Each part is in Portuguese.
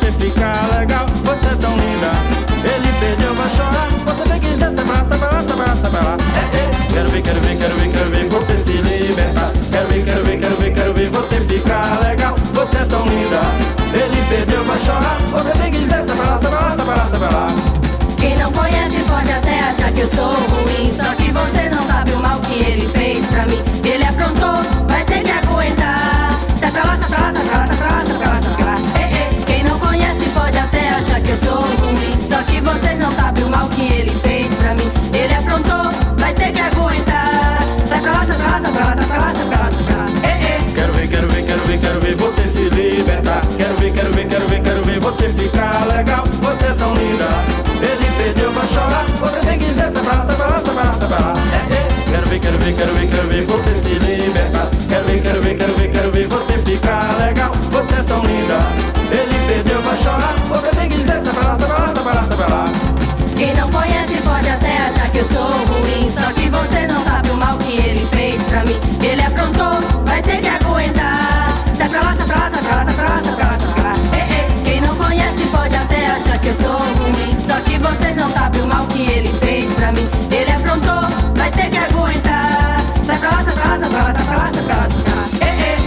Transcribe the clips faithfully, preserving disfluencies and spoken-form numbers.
você fica legal, você é tão linda. Ele perdeu, vai chorar, você tem que dizer, sai pra lá, sai pra lá, sai pra lá, sai pra lá. É, é. Quero ver, quero ver, quero ver, quero ver você se libertar. Quero ver, quero ver, quero ver, quero ver você ficar legal, você é tão linda. Ele perdeu, vai chorar, você tem que dizer, sai pra lá, sai pra lá, sai pra lá, sai pra lá. Quem não conhece pode até achar que eu sou ruim, só que vocês não sabem o mal que ele fez pra mim. Ele aprontou, vai ter que aguentar. Sai pra lá, sai pra lá, sai pra lá, sai pra lá, sai pra lá, sai pra lá. Ei, ei. Quem não conhece pode até achar que eu sou ruim, só que vocês não sabem o mal que ele fez pra mim. Ele aprontou, vai ter que aguentar. Sai pra lá, sai pra lá, sai pra lá, sai pra lá, sai pra lá, sai pra lá. Ei, ei. Quero ver, quero ver, quero ver, quero ver você se libertar. Quero ver, quero ver, quero ver, quero ver você ficar legal, você é tão linda. Ele perdeu, vai chorar, você tem que dizer, sai pra lá, sai pra lá, sai pra lá, sai pra lá. É, é. Quero ver, quero ver, quero ver, quero ver você se libertar. Quero ver, quero ver, quero ver, quero ver você ficar legal, você é tão linda. Ele perdeu, vai chorar, você tem que dizer, sai pra lá, sai pra lá, sai pra lá, sai pra lá. Quem não conhece pode até achar que eu sou ruim, só que vocês não sabem o mal que ele fez pra mim. Ele aprontou, vai ter que aguentar. Sai pra lá, sai pra lá, sai pra lá, sai pra lá, sai pra lá, sai pra lá. Ei, ei. Quem não conhece pode até achar que eu sou ruim, só que vocês não sabem o mal que ele fez pra mim. Ele aprontou, vai ter que aguentar. Sai pra lá, sai pra lá, sai pra lá, sai pra lá, sai pra lá, sai pra lá. Ei, ei.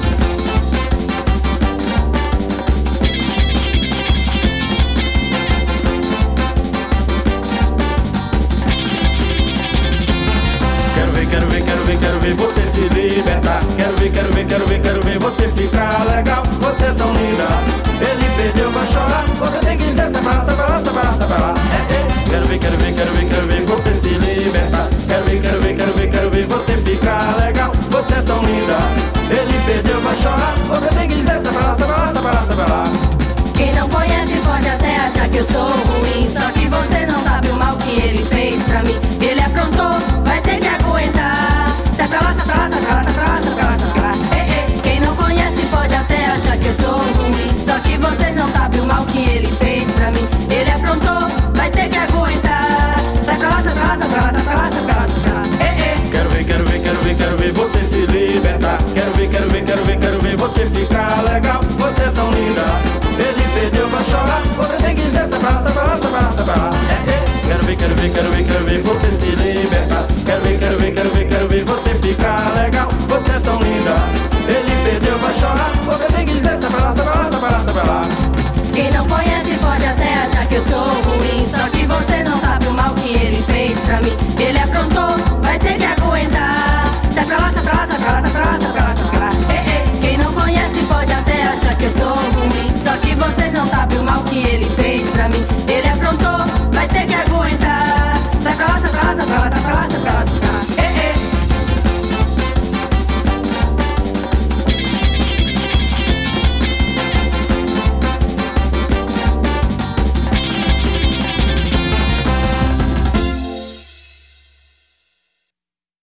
Quero ver, quero ver, quero ver, quero ver você se libertar. Quero ver, quero ver, quero ver, quero ver você ficar legal, você é tão linda. Ele perdeu, vai chorar, você tem que dizer, sai pra lá, sai pra lá, sai pra lá, sai pra lá. É, é. Quero ver, quero ver, quero ver, quero ver você se libertar. Quero ver, quero ver, quero ver, quero ver você ficar legal, você é tão linda. Ele perdeu, vai chorar, você tem que dizer, sai pra lá, sai pra lá, sai pra lá, sai pra lá. Quem não conhece pode até achar que eu sou